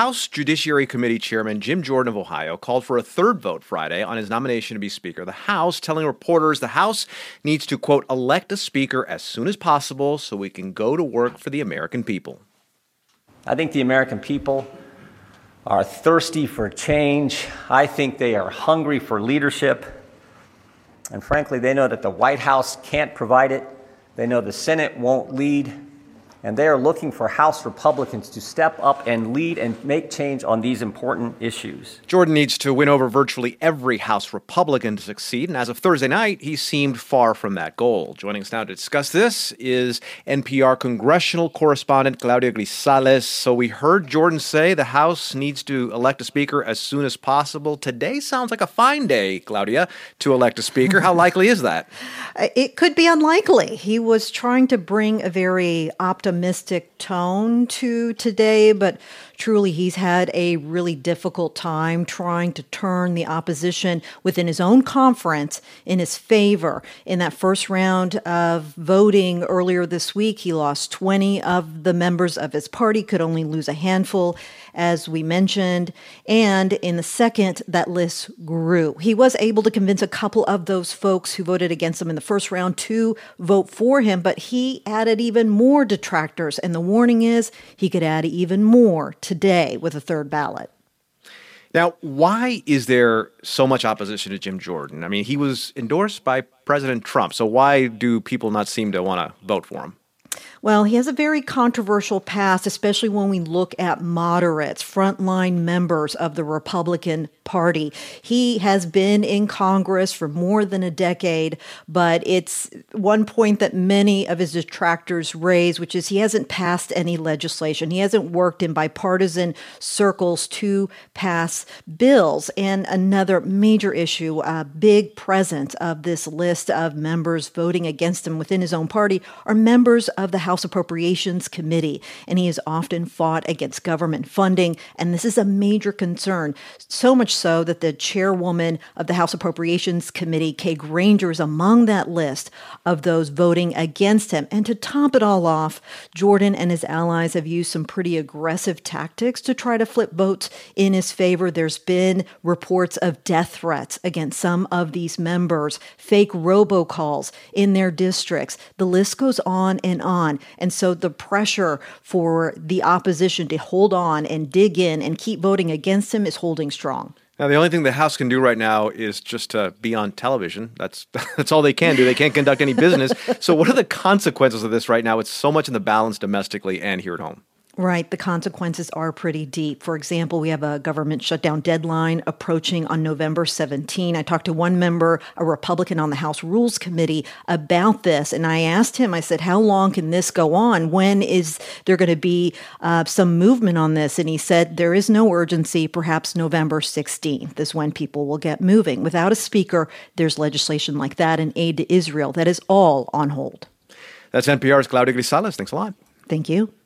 House Judiciary Committee Chairman Jim Jordan of Ohio called for a third vote Friday on his nomination to be Speaker of the House, telling reporters the House needs to, quote, elect a Speaker as soon as possible so we can go to work for the American people. I think the American people are thirsty for change. I think they are hungry for leadership. And frankly, they know that the White House can't provide it. They know the Senate won't lead. And they are looking for House Republicans to step up and lead and make change on these important issues. Jordan needs to win over virtually every House Republican to succeed, and as of Thursday night, he seemed far from that goal. Joining us now to discuss this is NPR congressional correspondent Claudia Grisales. So we heard Jordan say the House needs to elect a speaker as soon as possible. Today sounds like a fine day, Claudia, to elect a speaker. How likely is that? It could be unlikely. He was trying to bring a very optimistic tone to today, but truly he's had a really difficult time trying to turn the opposition within his own conference in his favor. In that first round of voting earlier this week, he lost 20 of the members of his party, could only lose a handful, as we mentioned. And in the second, that list grew. He was able to convince a couple of those folks who voted against him in the first round to vote for him, but he added even more detractors. And the warning is he could add even more today with a third ballot. Now, why is there so much opposition to Jim Jordan? I mean, he was endorsed by President Trump, so why do people not seem to want to vote for him? Well, he has a very controversial past, especially when we look at moderates, frontline members of the Republican Party. He has been in Congress for more than a decade, but it's one point that many of his detractors raise, which is he hasn't passed any legislation. He hasn't worked in bipartisan circles to pass bills. And another major issue, a big presence of this list of members voting against him within his own party are members of the House Appropriations Committee, and he has often fought against government funding, and this is a major concern, so much so that the chairwoman of the House Appropriations Committee, Kay Granger, is among that list of those voting against him. And to top it all off, Jordan and his allies have used some pretty aggressive tactics to try to flip votes in his favor. There's been reports of death threats against some of these members, fake robocalls in their districts. The list goes on and on. And so the pressure for the opposition to hold on and dig in and keep voting against him is holding strong. Now, the only thing the House can do right now is just to be on television. That's all they can do. They can't conduct any business. So what are the consequences of this right now? It's so much in the balance domestically and here at home. Right. The consequences are pretty deep. For example, we have a government shutdown deadline approaching on November 17. I talked to one member, a Republican on the House Rules Committee, about this. And I asked him, I said, how long can this go on? When is there going to be some movement on this? And he said, there is no urgency. Perhaps November 16th is when people will get moving. Without a speaker, there's legislation like that and aid to Israel. That is all on hold. That's NPR's Claudia Grisales. Thanks a lot. Thank you.